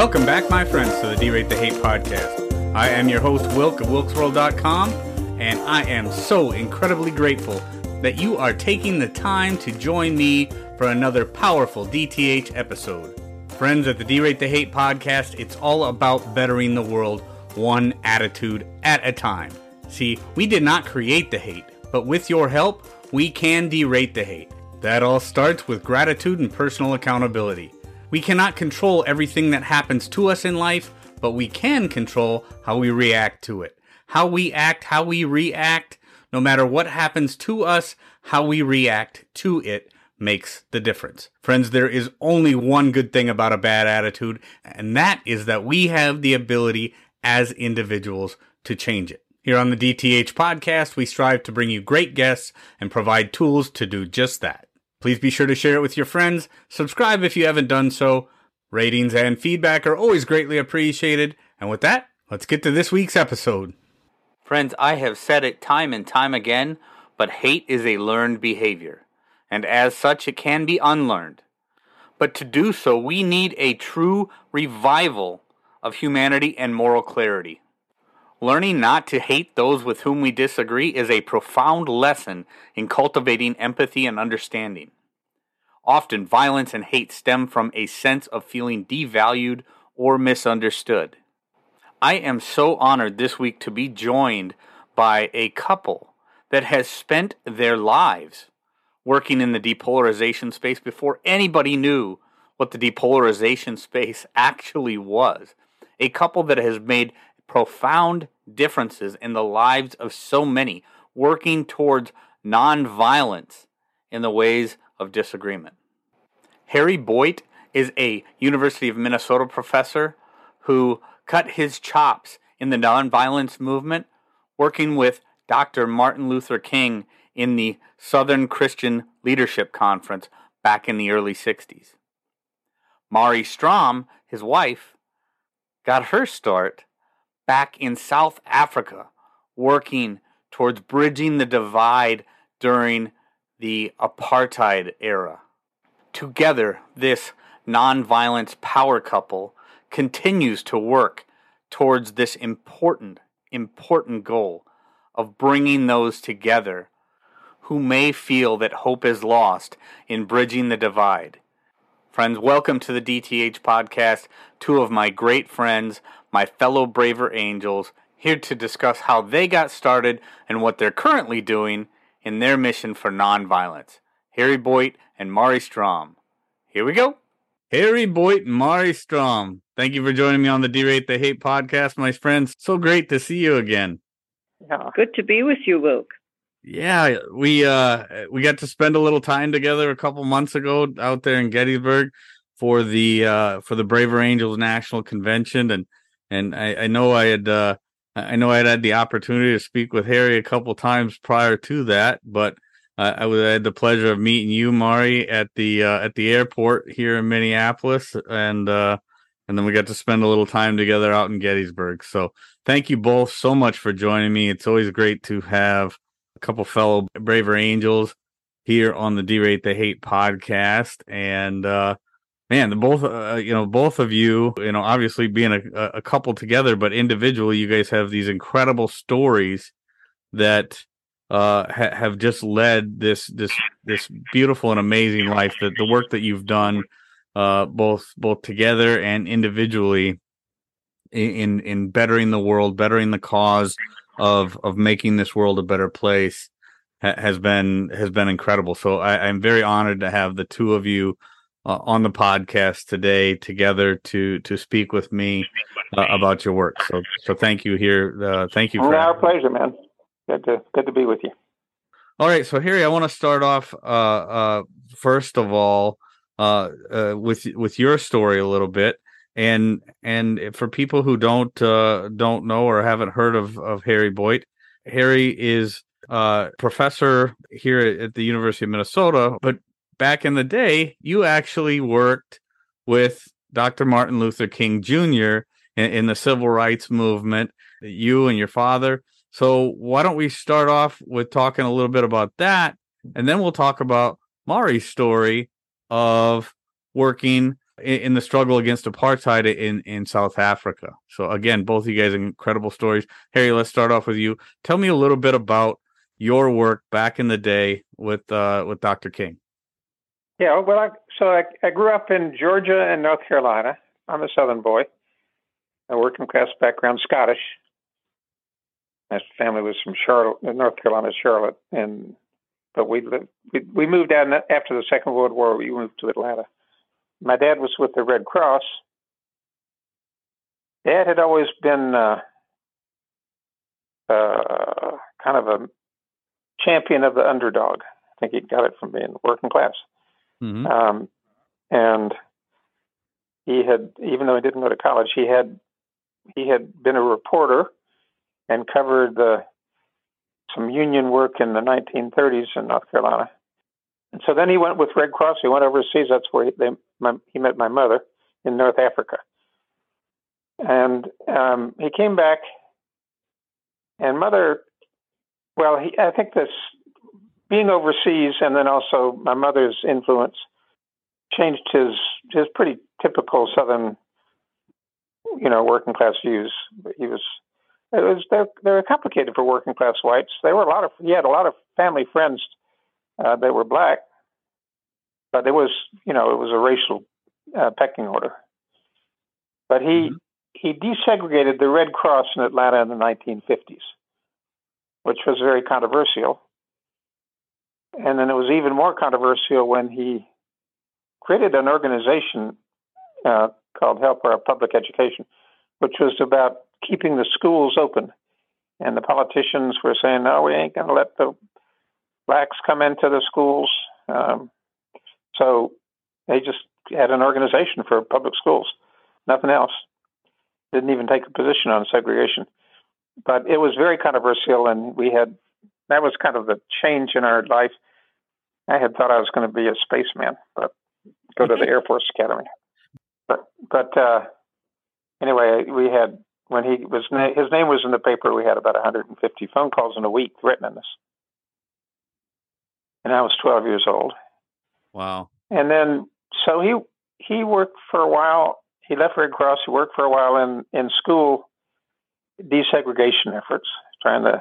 Welcome back, my friends, to the D-Rate the Hate podcast. I am your host, Wilk of WilksWorld.com, and I am so incredibly grateful that you are taking the time to join me for another powerful DTH episode. Friends, at the D-Rate the Hate podcast, it's all about bettering the world one attitude at a time. See, we did not create the hate, but with your help, we can derate the hate. That all starts with gratitude and personal accountability. We cannot control everything that happens to us in life, but we can control how we react to it. How we act, how we react, no matter what happens to us, how we react to it makes the difference. Friends, there is only one good thing about a bad attitude, and that is that we have the ability as individuals to change it. Here on the DTH podcast, we strive to bring you great guests and provide tools to do just that. Please be sure to share it with your friends, subscribe if you haven't done so. Ratings and feedback are always greatly appreciated. And with that, let's get to this week's episode. Friends, I have said it time and time again, but hate is a learned behavior, and as such it can be unlearned. But to do so, we need a true revival of humanity and moral clarity. Learning not to hate those with whom we disagree is a profound lesson in cultivating empathy and understanding. Often, violence and hate stem from a sense of feeling devalued or misunderstood. I am so honored this week to be joined by a couple that has spent their lives working in the depolarization space before anybody knew what the depolarization space actually was. A couple that has made profound differences in the lives of so many, working towards nonviolence in the ways of disagreement. Harry Boyt is a University of Minnesota professor who cut his chops in the nonviolence movement, working with Dr. Martin Luther King in the Southern Christian Leadership Conference back in the early 60s. Mari Strom, his wife, got her start back in South Africa, working towards bridging the divide during the apartheid era. Together, this nonviolence power couple continues to work towards this important goal of bringing those together who may feel that hope is lost in bridging the divide. Friends, welcome to the DTH podcast. Two of my great friends, my fellow Braver Angels, here to discuss how they got started and what they're currently doing in their mission for nonviolence. Harry Boyt and Mari Strom. Here we go. Harry Boyt and Mari Strom, thank you for joining me on the D-Rate the Hate podcast, my friends. So great to see you again. Yeah. Good to be with you, Wilk. Yeah, we got to spend a little time together a couple months ago out there in Gettysburg for the Braver Angels National Convention, and I know I had had the opportunity to speak with Harry a couple times prior to that, but I had the pleasure of meeting you, Mari, at the airport here in Minneapolis, and then we got to spend a little time together out in Gettysburg. So thank you both so much for joining me. It's always great to have a couple fellow Braver Angels here on the D-Rate the Hate podcast, and man, both of you, obviously being a couple together, but individually, you guys have these incredible stories that have just led this beautiful and amazing life. That the work that you've done, both together and individually, in bettering the world, bettering the cause of making this world a better place, has been incredible. So I'm very honored to have the two of you on the podcast today together to speak with me about your work. So thank you here. Thank you. For our pleasure, man. Good to be with you. All right. So Harry, I want to start off first of all with your story a little bit, and for people who don't know or haven't heard of Harry Boyt, Harry is professor here at the University of Minnesota, but back in the day, you actually worked with Dr. Martin Luther King Jr. in the civil rights movement, you and your father. So why don't we start off with talking a little bit about that, and then we'll talk about Mari's story of working in the struggle against apartheid in South Africa. So again, both of you guys incredible stories. Harry, let's start off with you. Tell me a little bit about your work back in the day with Dr. King. Yeah, well, I grew up in Georgia and North Carolina. I'm a Southern boy, a working class background, Scottish. My family was from Charlotte, North Carolina, Charlotte, but we moved out after the Second World War. We moved to Atlanta. My dad was with the Red Cross. Dad had always been kind of a champion of the underdog. I think he got it from being working class. Mm-hmm. And he had, even though he didn't go to college, he had been a reporter and covered some union work in the 1930s in North Carolina. And so then he went with Red Cross. He went overseas. That's where he met my mother in North Africa. And he came back, and mother, well, I think this being overseas and then also my mother's influence changed his pretty typical Southern, working class views. They were complicated for working class whites. He had a lot of family friends that were black, but it was a racial pecking order. But he desegregated the Red Cross in Atlanta in the 1950s, which was very controversial. And then it was even more controversial when he created an organization called Help Our Public Education, which was about keeping the schools open. And the politicians were saying, no, we ain't going to let the blacks come into the schools. So they just had an organization for public schools, nothing else. Didn't even take a position on segregation. But it was very controversial, and that was kind of the change in our life. I had thought I was going to be a spaceman, but go to the Air Force Academy. But anyway, we had, when his name was in the paper, we had about 150 phone calls in a week written in this. And I was 12 years old. Wow. And then, so he worked for a while. He left Red Cross. He worked for a while in school desegregation efforts, trying to,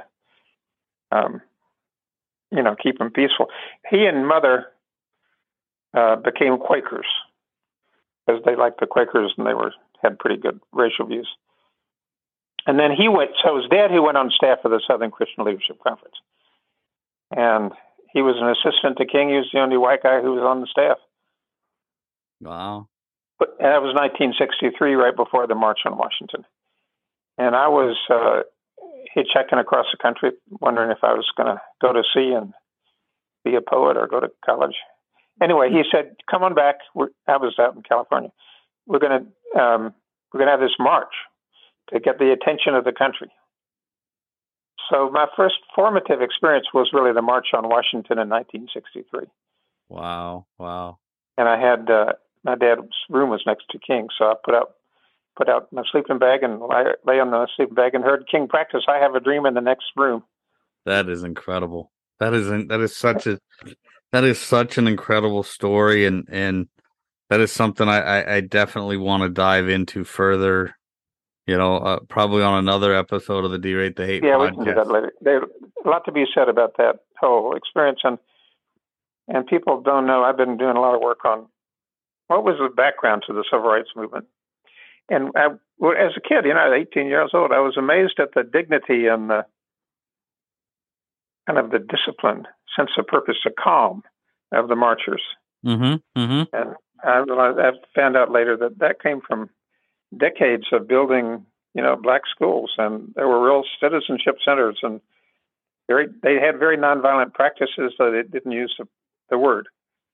keep them peaceful. He and mother became Quakers because they liked the Quakers and they had pretty good racial views. And then he went, so it was Dad who went on staff of the Southern Christian Leadership Conference. And he was an assistant to King. He was the only white guy who was on the staff. Wow. But that was 1963, right before the March on Washington. And I was hitchhiking across the country, wondering if I was going to go to sea and be a poet or go to college. Anyway, he said, come on back. I was out in California. We're going to have this march to get the attention of the country. So my first formative experience was really the March on Washington in 1963. Wow. And I had, my dad's room was next to King, so I put out my sleeping bag and lay on the sleeping bag and heard King practice "I Have a Dream" in the next room. That is incredible. That is such an incredible story, and that is something I definitely want to dive into further. Probably on another episode of the Derate the Hate podcast. We can do that later. There's a lot to be said about that whole experience, and people don't know. I've been doing a lot of work on what was the background to the civil rights movement. And as a kid, at 18 years old, I was amazed at the dignity and the kind of the discipline, sense of purpose, the calm of the marchers. Mm-hmm. Mm-hmm. And I found out later that came from decades of building, black schools, and there were real citizenship centers, and they had very nonviolent practices, so they didn't use the word.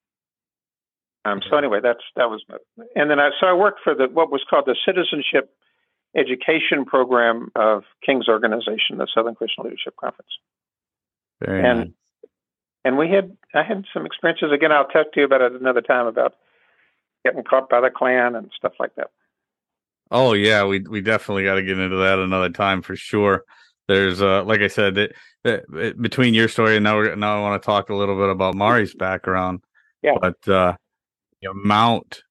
So anyway, that was, and then I worked for what was called the Citizenship Education Program of King's organization, the Southern Christian Leadership Conference. Very nice. And I had some experiences. Again, I'll talk to you about it another time about getting caught by the Klan and stuff like that. Oh yeah, we definitely got to get into that another time for sure. There's like I said, between your story and now I want to talk a little bit about Mari's background. Yeah. But the amount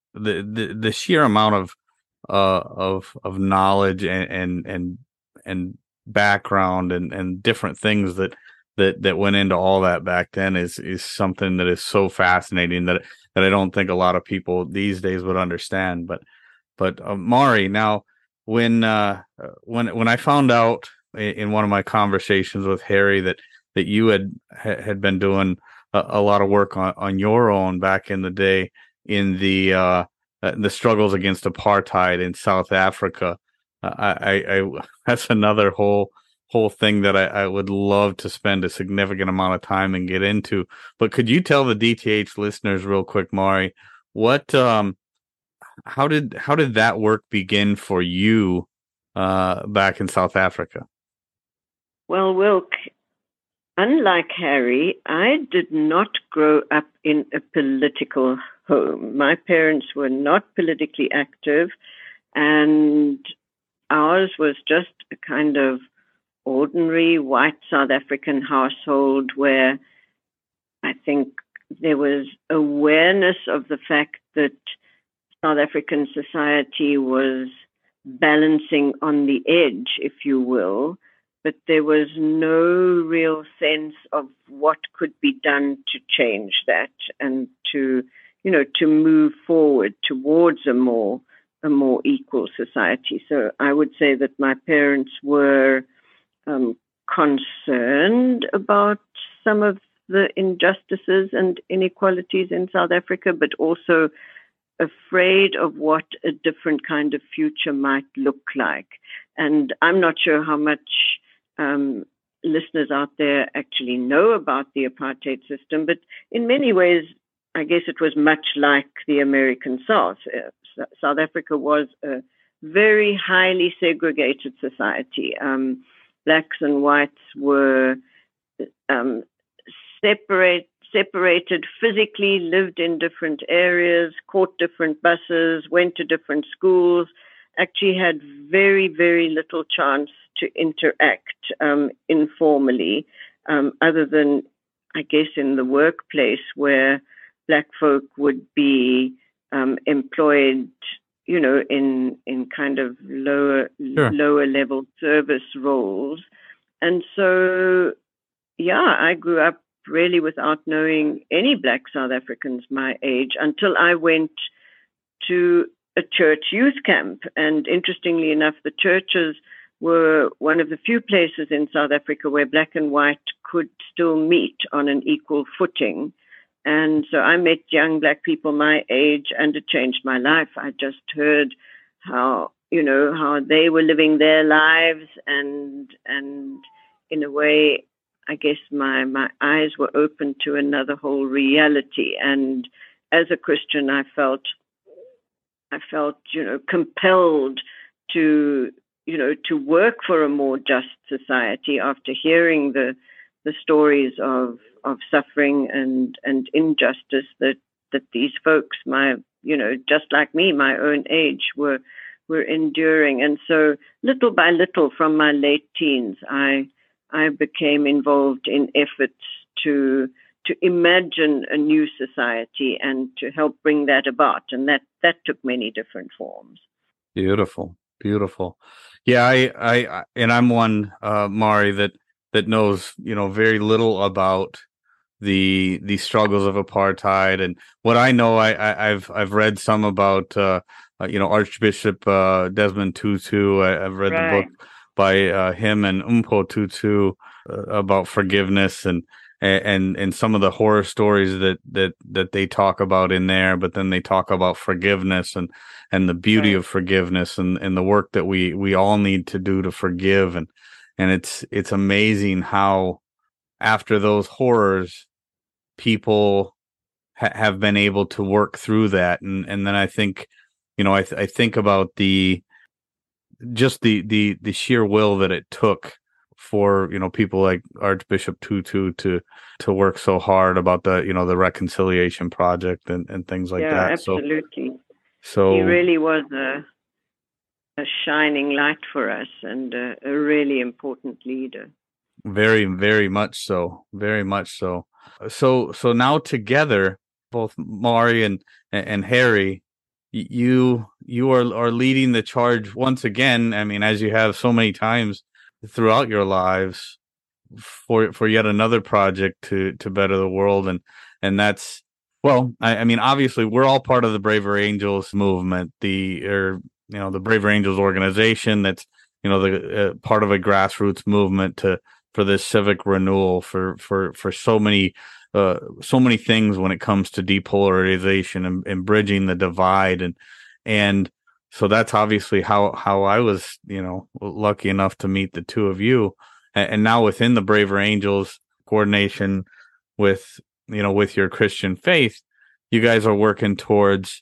the sheer amount of knowledge and background and different things that went into all that back then is something that is so fascinating that I don't think a lot of people these days would understand. But Mari, now when I found out in one of my conversations with Harry that you had been doing a lot of work on your own back in the day in the struggles against apartheid in South Africa, I that's another whole thing that I would love to spend a significant amount of time and get into. But could you tell the DTH listeners real quick, Mari, what how did that work begin for you back in South Africa? Well, Wilk, unlike Harry, I did not grow up in a political home. My parents were not politically active, and ours was just a kind of ordinary white South African household where I think there was awareness of the fact that South African society was balancing on the edge, if you will, but there was no real sense of what could be done to change that and to move forward towards a more equal society. So I would say that my parents were concerned about some of the injustices and inequalities in South Africa, but also afraid of what a different kind of future might look like. And I'm not sure how much listeners out there actually know about the apartheid system, but in many ways, I guess it was much like the American South. South Africa was a very highly segregated society. Blacks and whites were separated physically, lived in different areas, caught different buses, went to different schools, actually had very, very little chance to interact informally, other than, I guess, in the workplace where Black folk would be employed, in kind of lower level service roles. And so, I grew up really without knowing any Black South Africans my age until I went to a church youth camp. And interestingly enough, the churches were one of the few places in South Africa where Black and white could still meet on an equal footing. And so I met young Black people my age, and it changed my life. I just heard how they were living their lives, and in a way, I guess my eyes were open to another whole reality. And as a Christian, I felt compelled to work for a more just society after hearing the stories of suffering and injustice that these folks, just like me, my own age, were enduring. And so little by little from my late teens, I became involved in efforts to imagine a new society and to help bring that about. And that took many different forms. Beautiful. Yeah, I'm one, Mari, that knows, very little about the struggles of apartheid. And what I know, I've read some about, Archbishop Desmond Tutu. I've read the book by him and Mpho Tutu about forgiveness and some of the horror stories that they talk about in there, but then they talk about forgiveness and the beauty of forgiveness and the work that we all need to do to forgive. And it's amazing how after those horrors, people have been able to work through that. And then I think, I think about the sheer will that it took for, people like Archbishop Tutu to work so hard about the Reconciliation Project and things like that. Absolutely. So he really was a shining light for us and a really important leader. Very, very much so. Very much so. So now together, both Mari and Harry, you are leading the charge once again. I mean, as you have so many times throughout your lives, for yet another project to better the world, and that's, well, I mean, obviously we're all part of the Braver Angels movement, the Braver Angels organization. That's, the part of a grassroots movement for this civic renewal for so many things when it comes to depolarization and bridging the divide, and so that's obviously how I was, lucky enough to meet the two of you. And now within the Braver Angels coordination with, with your Christian faith, you guys are working towards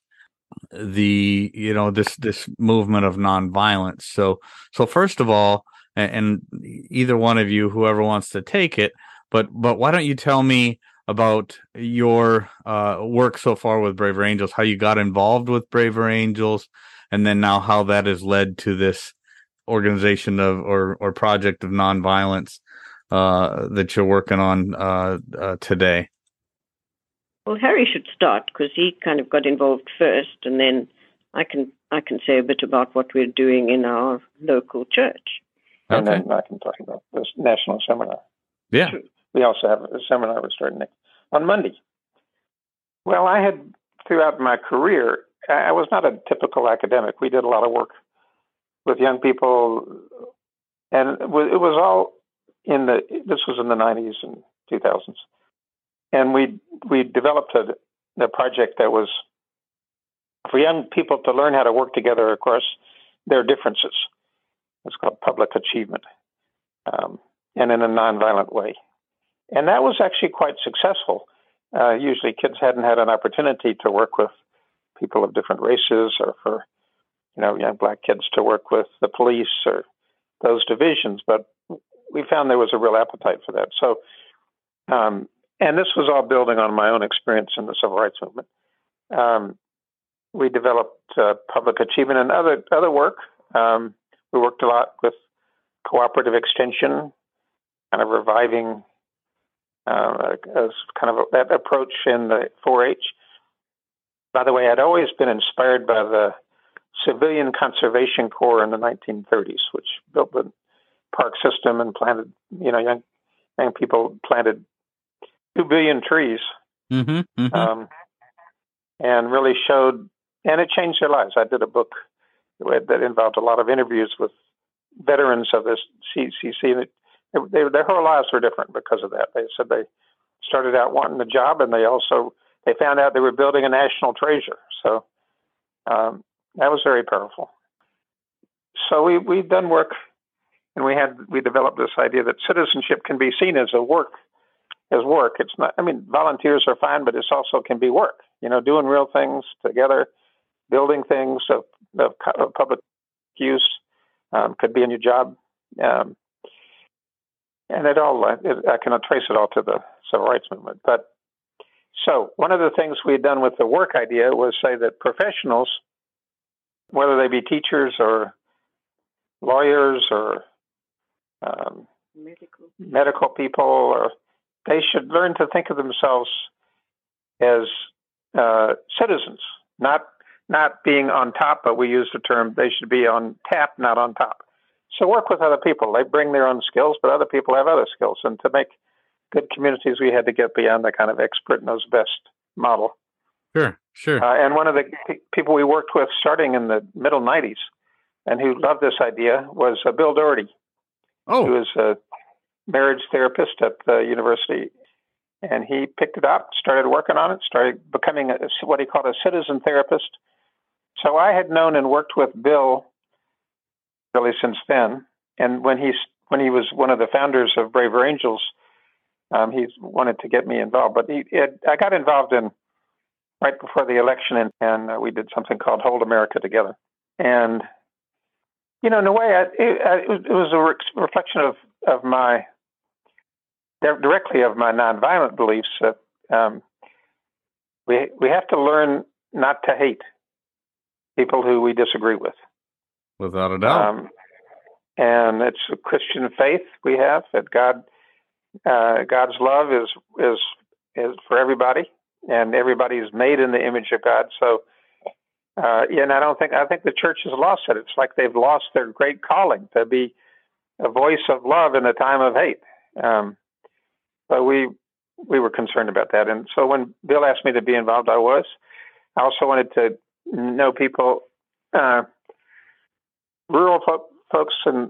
this movement of nonviolence. So first of all, and either one of you, whoever wants to take it, but why don't you tell me about your work so far with Braver Angels, how you got involved with Braver Angels, and then now how that has led to this organization or project of nonviolence that you're working on today. Well, Harry should start because he kind of got involved first, and then I can say a bit about what we're doing in our local church. Okay. And then I can talk about this national seminar. Yeah. We also have a seminar we're starting on Monday. Well, I had, throughout my career, I was not a typical academic. We did a lot of work with young people, and it was all this was in the 90s and 2000s. And we developed a project that was for young people to learn how to work together across their differences. It's called Public Achievement, and in a nonviolent way. And that was actually quite successful. Usually kids hadn't had an opportunity to work with people of different races, or for, young black kids to work with the police or those divisions. But we found there was a real appetite for that. So, and this was all building on my own experience in the civil rights movement. We developed Public Achievement and other work. We worked a lot with cooperative extension, kind of reviving as kind of that approach in the 4-H. By the way, I'd always been inspired by the Civilian Conservation Corps in the 1930s, which built the park system and planted, young people planted 2 billion trees, and really showed, and it changed their lives. I did a book that involved a lot of interviews with veterans of this CCC. Their whole lives were different because of that. They said they started out wanting a job, and they found out they were building a national treasure. So that was very powerful. So we've done work, and we developed this idea that citizenship can be seen as work. It's not. I mean, volunteers are fine, but it also can be work. Doing real things together, building things of public use, could be in your job. And I can trace it all to the civil rights movement. But so one of the things we had done with the work idea was say that professionals, whether they be teachers or lawyers or medical people, or they should learn to think of themselves as citizens, not being on top, but we use the term they should be on tap, not on top. So work with other people. They bring their own skills, but other people have other skills. And to make good communities, we had to get beyond the kind of expert knows best model. Sure. And one of the people we worked with starting in the middle 90s and who loved this idea was Bill Doherty, who was a marriage therapist at the university. And he picked it up, started working on it, started becoming what he called a citizen therapist. So I had known and worked with Bill really since then. And when he was one of the founders of Braver Angels, he wanted to get me involved. But I got involved right before the election, and we did something called Hold America Together. And, in a way, it was a reflection of my nonviolent beliefs that we have to learn not to hate people who we disagree with. Without a doubt. And it's a Christian faith we have that God's love is for everybody, and everybody is made in the image of God. So And I think the church has lost it. It's like they've lost their great calling to be a voice of love in a time of hate. But we were concerned about that. And so when Bill asked me to be involved, I was. I also wanted to know people, rural folks, and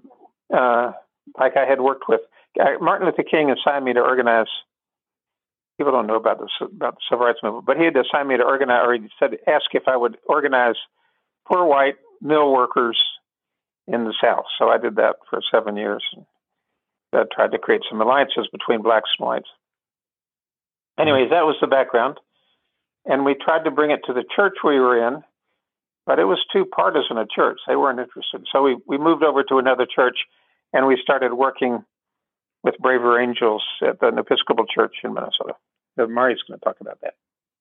like I had worked with. Martin Luther King assigned me to organize. People don't know about the civil rights movement, but he had assigned me to organize, or he said, ask if I would organize poor white mill workers in the South. So I did that for 7 years. I tried to create some alliances between blacks and whites. Anyways, that was the background. And we tried to bring it to the church we were in, but it was too partisan a church. They weren't interested. So we moved over to another church, and we started working with Braver Angels at an Episcopal church in Minnesota. Mari's going to talk about that.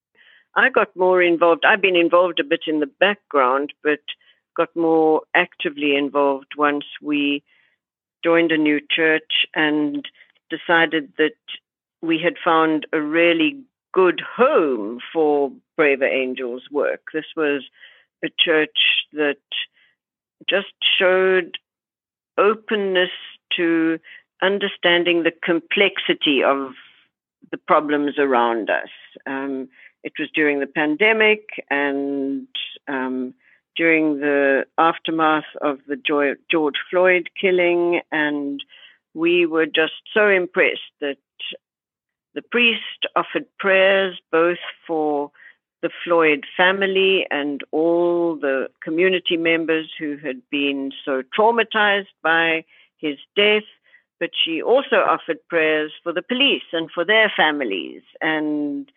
I got more involved. I've been involved a bit in the background, but got more actively involved once we joined a new church and decided that we had found a really good home for Braver Angels work. This was a church that just showed openness to understanding the complexity of the problems around us. It was during the pandemic and during the aftermath of the George Floyd killing, and we were just so impressed that the priest offered prayers both for the Floyd family and all the community members who had been so traumatized by his death, but she also offered prayers for the police and for their families. And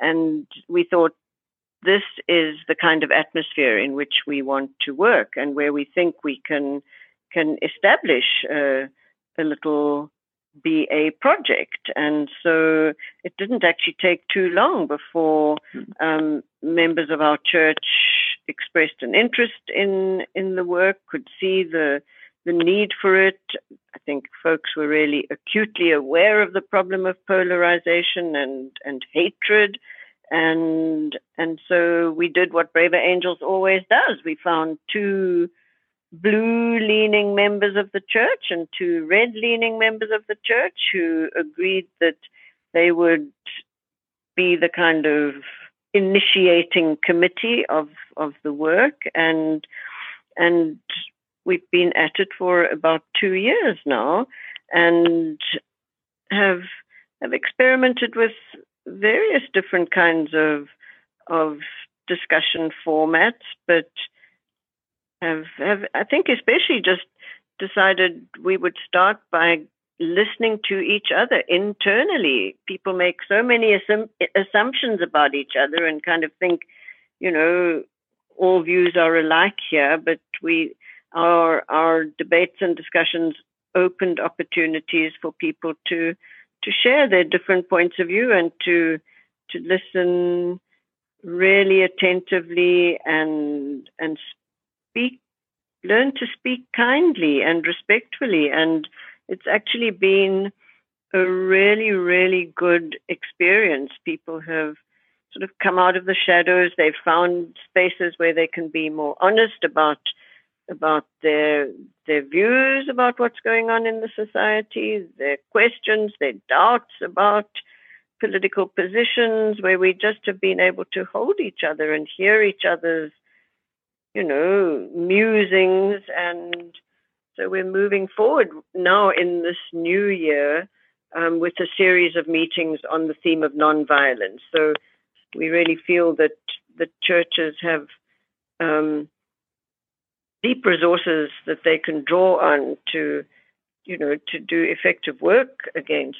we thought, this is the kind of atmosphere in which we want to work and where we think we can establish a little BA project. And so it didn't actually take too long before members of our church expressed an interest in the work, could see the need for it. I think folks were really acutely aware of the problem of polarization and hatred. And so we did what Braver Angels always does. We found 2 blue-leaning members of the church and 2 red-leaning members of the church who agreed that they would be the kind of initiating committee of the work. And we've been at it for about 2 years now and have experimented with various different kinds of discussion formats, but have I think especially just decided we would start by listening to each other internally. People make so many assumptions about each other and kind of think, all views are alike here, but our debates and discussions opened opportunities for people to share their different points of view and to listen really attentively and learn to speak kindly and respectfully. And it's actually been a really, really good experience. People have sort of come out of the shadows. They've found spaces where they can be more honest about their views about what's going on in the society, their questions, their doubts about political positions, where we just have been able to hold each other and hear each other's, musings. And so we're moving forward now in this new year with a series of meetings on the theme of nonviolence. So we really feel that the churches have deep resources that they can draw on to do effective work against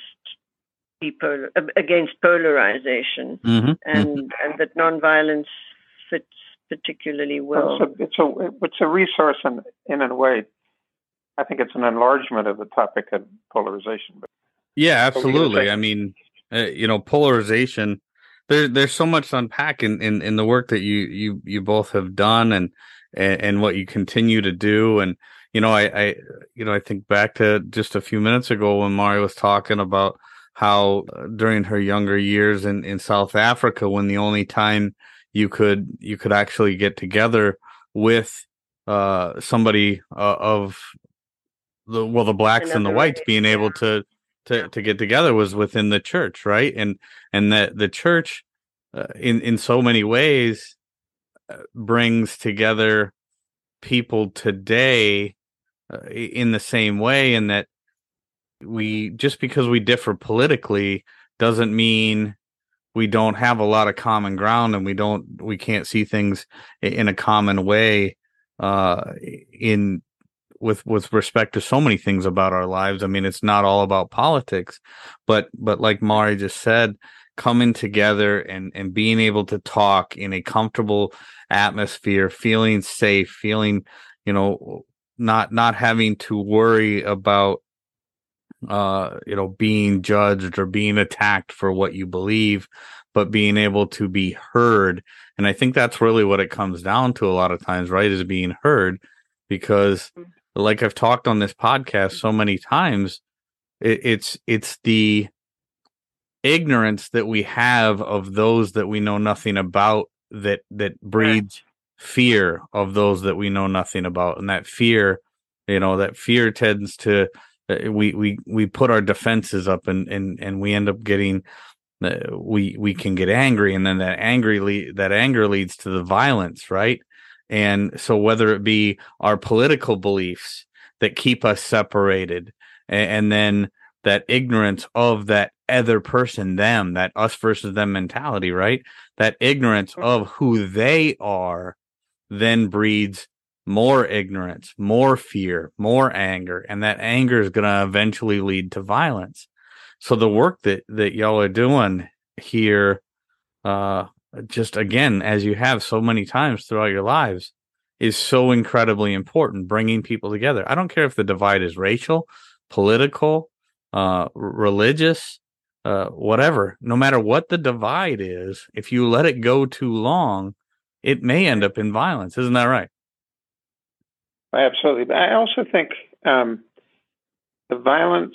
polarization, and that nonviolence fits particularly well. It's a resource in a way. I think it's an enlargement of the topic of polarization. Yeah, absolutely. I mean, polarization. There's so much to unpack in the work that you both have done and what you continue to do. And, I think back to just a few minutes ago when Mari was talking about how during her younger years in South Africa, when the only time you could actually get together with somebody of the blacks and the whites being able to get together was within the church, right? And that the church in so many ways brings together people today in the same way, and that we, just because we differ politically doesn't mean we don't have a lot of common ground, and we can't see things in a common way with respect to so many things about our lives. I mean, it's not all about politics, but like Mari just said, coming together and being able to talk in a comfortable atmosphere, feeling safe, feeling, not having to worry about being judged or being attacked for what you believe, but being able to be heard. And I think that's really what it comes down to a lot of times, right? Is being heard, because like I've talked on this podcast so many times, it's the ignorance that we have of those that we know nothing about that breeds fear of those that we know nothing about. And that fear tends to, we put our defenses up, and we end up getting, we can get angry, and then that anger leads to the violence, right? And so whether it be our political beliefs that keep us separated, and then that ignorance of that other person, them, that us versus them mentality, right? That ignorance of who they are then breeds more ignorance, more fear, more anger, and that anger is going to eventually lead to violence. So the work that y'all are doing here, just again, as you have so many times throughout your lives, is so incredibly important, bringing people together. I don't care if the divide is racial, political, religious, whatever. No matter what the divide is, if you let it go too long, it may end up in violence. Isn't that right? Absolutely. But I also think the violence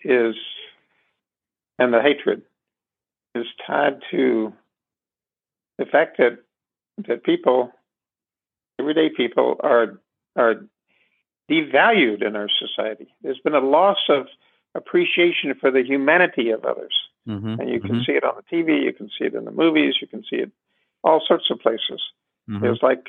and the hatred is tied to the fact that people, everyday people, are devalued in our society. There's been a loss of appreciation for the humanity of others. Mm-hmm. And you can see it on the TV, you can see it in the movies, you can see it all sorts of places. Mm-hmm. There's like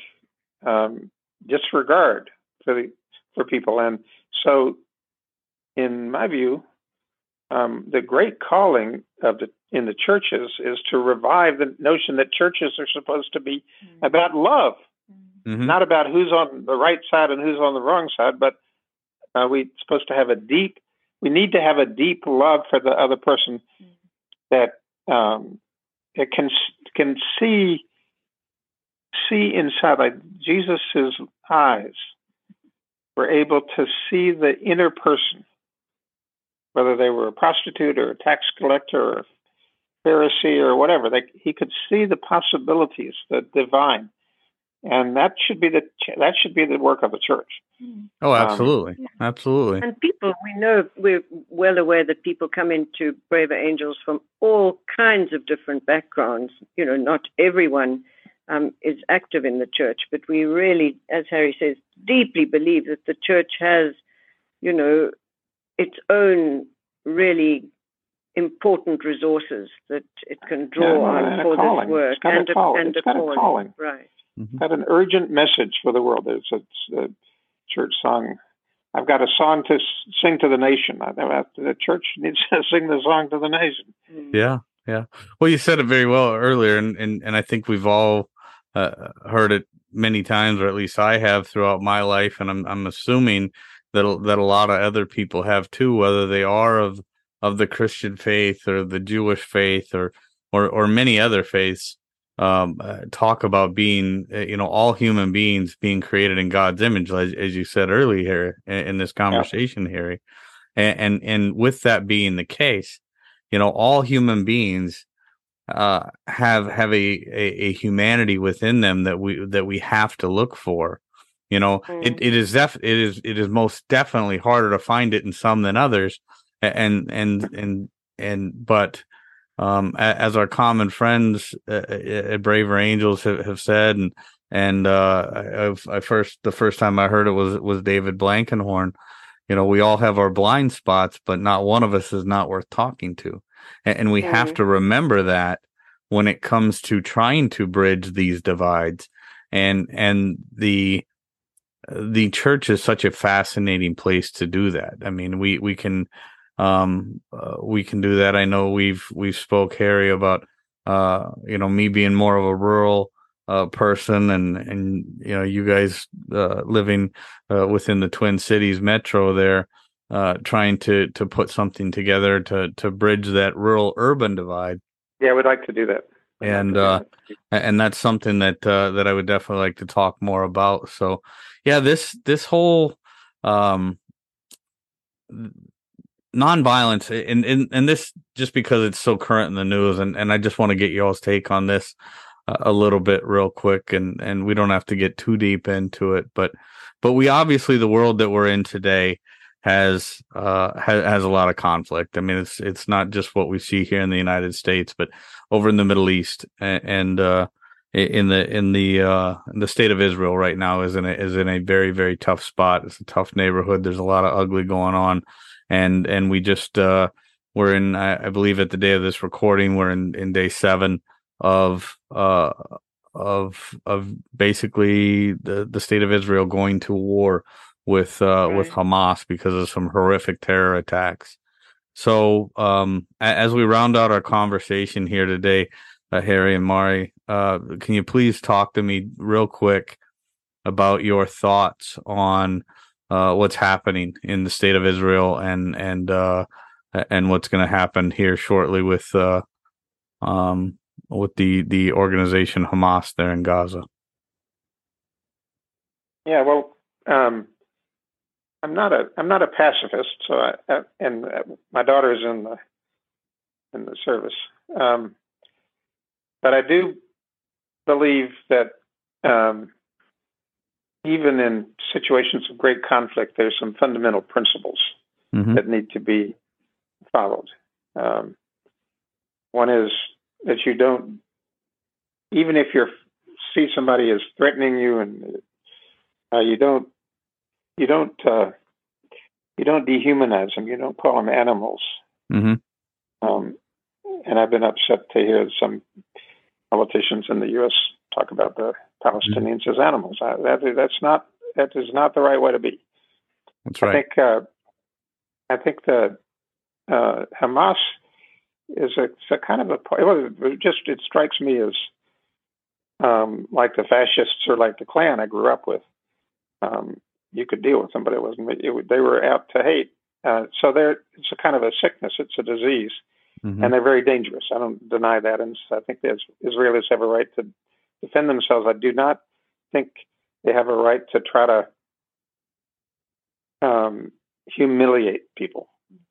disregard for people. And so, in my view, the great calling in the churches is to revive the notion that churches are supposed to be about love, not about who's on the right side and who's on the wrong side, but we're supposed to have we need to have a deep love for the other person that it can see inside, like Jesus's eyes were able to see the inner person, whether they were a prostitute or a tax collector or a Pharisee or whatever. He could see the possibilities, the divine, and that should be the work of the church. Oh, absolutely, absolutely. And people, we're well aware that people come into Braver Angels from all kinds of different backgrounds. Not everyone is active in the church, but we really, as Harry says, deeply believe that the church has, its own really important resources that it can draw on for this work. It's got a calling. Right. It's got an urgent message for the world. There's a church song. I've got a song to sing to the nation. The church needs to sing the song to the nation. Yeah. Well, you said it very well earlier, and I think we've all heard it many times, or at least I have throughout my life, and I'm assuming that a lot of other people have too, whether they are of the Christian faith or the Jewish faith or many other faiths. Talk about being, all human beings being created in God's image, as you said earlier in this conversation, Harry. And with that being the case, all human beings have a humanity within them that we have to look for. It is most definitely harder to find it in some than others, but as our common friends at Braver Angels have said, and the first time I heard it was David Blankenhorn. We all have our blind spots, but not one of us is not worth talking to, and we have to remember that when it comes to trying to bridge these divides, and the church is such a fascinating place to do that. I mean, we can do that. I know we've spoke, Harry, about me being more of a rural person, and you guys living within the Twin Cities metro there, trying to put something together to bridge that rural urban divide. Yeah, we'd like to do that. And that's something that I would definitely like to talk more about. So yeah, this whole nonviolence, and this, just because it's so current in the news, and I just want to get y'all's take on this a little bit real quick, and we don't have to get too deep into it, but we obviously, the world that we're in today has a lot of conflict. I mean, it's not just what we see here in the United States, but over in the Middle East, and in the state of Israel right now is in a very, very tough spot. It's a tough neighborhood. There's a lot of ugly going on, and we just we're in, I believe at the day of this recording, we're in day 7 of basically the state of Israel going to war with Hamas because of some horrific terror attacks. So as we round out our conversation here today, Harry and Mari, can you please talk to me real quick about your thoughts on what's happening in the state of Israel and what's going to happen here shortly with the organization Hamas there in Gaza? Yeah, well, I'm not a pacifist, so and my daughter's in the service, but I do believe that even in situations of great conflict, there's some fundamental principles that need to be followed. One is that you don't, even if you see somebody as threatening you, and you don't dehumanize them. You don't call them animals. And I've been upset to hear some politicians in the U.S. talk about the Palestinians as animals. That is not the right way to be. That's right. I think the Hamas is a kind of it strikes me as like the fascists or like the Klan I grew up with. You could deal with them, but they were out to hate. So it's a kind of a sickness. It's a disease, and they're very dangerous. I don't deny that, and I think the Israelis have a right to defend themselves. I do not think they have a right to try to humiliate people.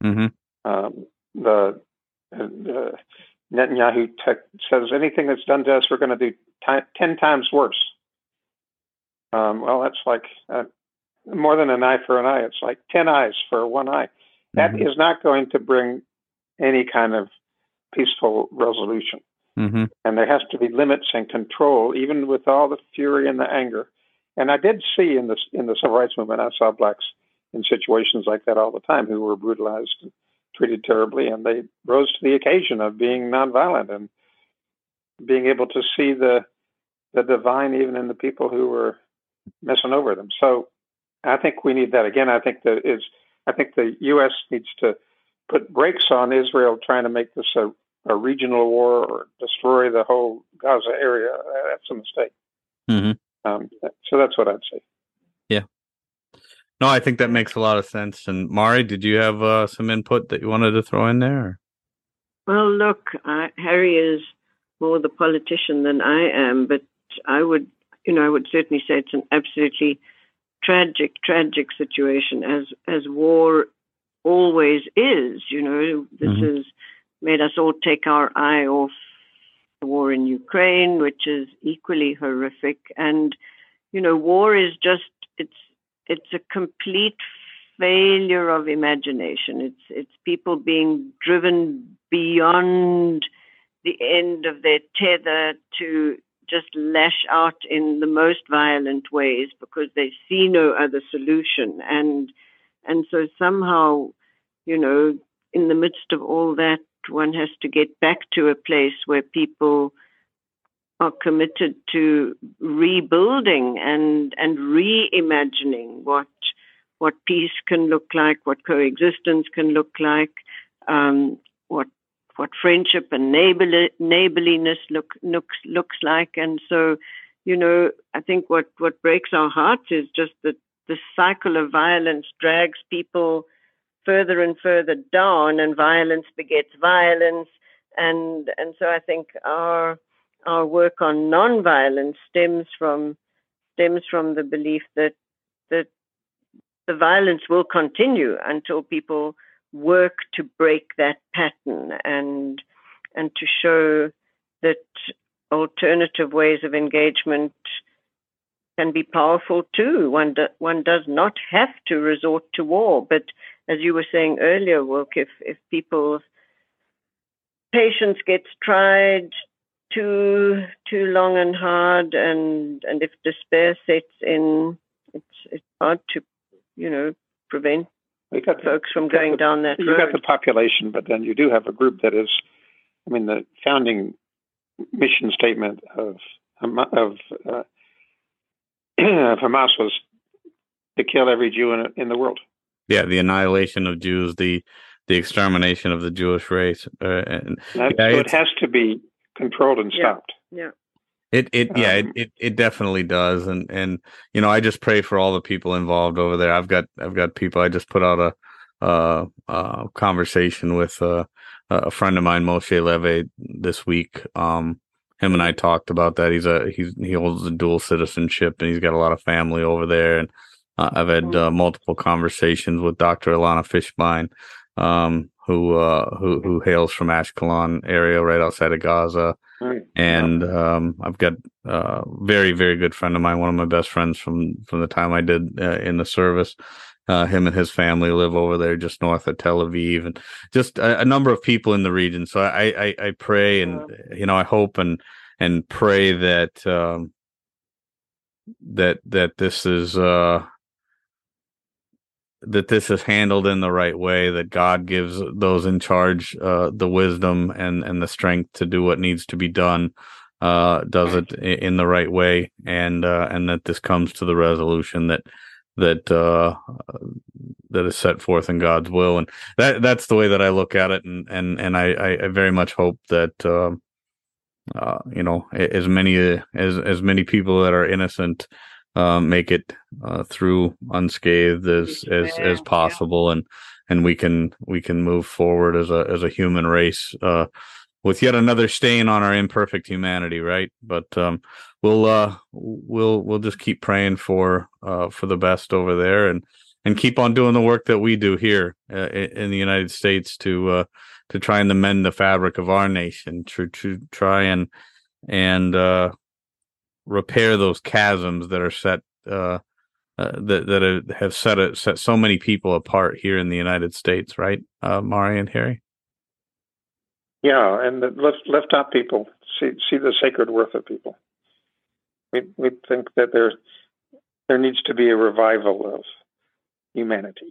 The Netanyahu says anything that's done to us, we're going to do 10 times worse. Well, that's like more than an eye for an eye. It's like 10 eyes for one eye. That is not going to bring any kind of peaceful resolution. And there has to be limits and control, even with all the fury and the anger. And I did see in the civil rights movement, I saw blacks in situations like that all the time who were brutalized and treated terribly, and they rose to the occasion of being nonviolent and being able to see the divine even in the people who were messing over them. So I think we need that again. I think the U.S. needs to put brakes on Israel trying to make this a regional war or destroy the whole Gaza area. That's a mistake. So that's what I'd say. Yeah. No, I think that makes a lot of sense. And Mari, did you have some input that you wanted to throw in there? Well, look, Harry is more the politician than I am, but I would certainly say it's an absolutely tragic situation, as war always is. This has made us all take our eye off the war in Ukraine, which is equally horrific. And, war is just, it's a complete failure of imagination. It's people being driven beyond the end of their tether to just lash out in the most violent ways because they see no other solution. And so somehow, in the midst of all that, one has to get back to a place where people are committed to rebuilding and reimagining what peace can look like, what coexistence can look like, what friendship and neighborliness looks like. And so, I think what breaks our hearts is just that the cycle of violence drags people further and further down, and violence begets violence. And so I think our work on nonviolence stems from the belief that the violence will continue until people work to break that pattern and to show that alternative ways of engagement can be powerful too. One does not have to resort to war, but as you were saying earlier, Wilk, if people's patience gets tried too long and hard, and if despair sets in, it's hard to prevent folks from going down that road. You got the population, but then you do have a group that is, the founding mission statement of Hamas was to kill every Jew in the world. Yeah, the annihilation of Jews, the extermination of the Jewish race. So it has to be controlled and stopped. Yeah. It definitely does, and I just pray for all the people involved over there. I've got people. I just put out a conversation with a friend of mine, Moshe Leve, this week. Him and I talked about that. He holds a dual citizenship, and he's got a lot of family over there. And I've had multiple conversations with Dr. Ilana Fishbein, who hails from Ashkelon area right outside of Gaza. Right. And I've got a very, very good friend of mine, one of my best friends from the time I did in the service. Him and his family live over there just north of Tel Aviv, and just a number of people in the region. So I pray and I hope and pray that that this is that this is handled in the right way, that God gives those in charge the wisdom and the strength to do what needs to be done, does it in the right way, and that this comes to the resolution that is set forth in God's will. And that's the way that I look at it, and I very much hope that as many people that are innocent make it through unscathed as possible, and we can move forward as a human race with yet another stain on our imperfect humanity, right? But we'll just keep praying for the best over there, and keep on doing the work that we do here in the United States to try and mend the fabric of our nation, to try and repair those chasms that are set that have set so many people apart here in the United States, right, Mari and Harry? Yeah, and lift up people, see the sacred worth of people. We think that there needs to be a revival of humanity.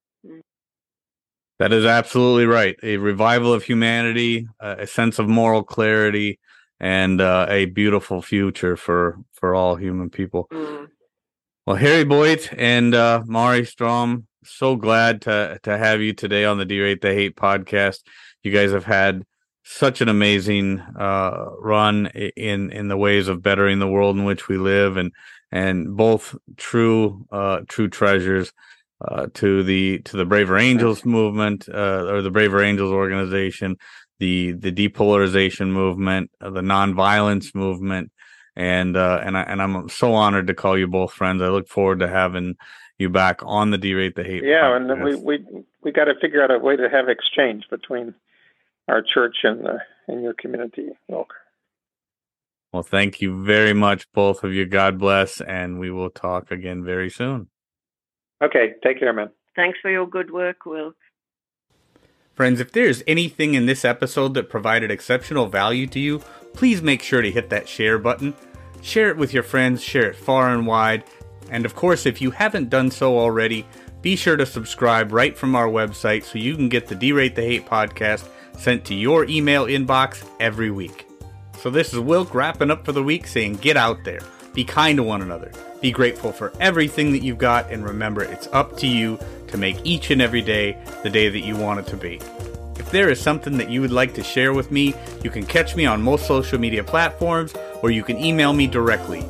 That is absolutely right. A revival of humanity, a sense of moral clarity, and a beautiful future for all human people. Well, Harry Boyd and Mari Strom, so glad to have you today on the D-Rate the Hate podcast. You guys have had such an amazing run in the ways of bettering the world in which we live, and both true treasures to the Braver Angels movement, or the Braver Angels organization, the depolarization movement, the nonviolence movement, and I'm so honored to call you both friends. I look forward to having you back on the D-Rate the Hate. Yeah, podcast. and we got to figure out a way to have exchange between our church and your community, Wilk. Well, thank you very much, both of you. God bless, and we will talk again very soon. Okay, take care, man. Thanks for your good work, Wilk. Friends, if there's anything in this episode that provided exceptional value to you, please make sure to hit that share button. Share it with your friends, share it far and wide. And of course, if you haven't done so already, be sure to subscribe right from our website so you can get the Derate the Hate podcast sent to your email inbox every week. So this is Wilk wrapping up for the week saying get out there, be kind to one another, be grateful for everything that you've got, and remember it's up to you to make each and every day the day that you want it to be. If there is something that you would like to share with me, you can catch me on most social media platforms, or you can email me directly,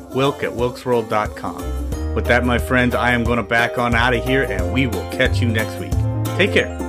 wilk@wilksworld.com. With that, my friends, I am going to back on out of here, and we will catch you next week. Take care.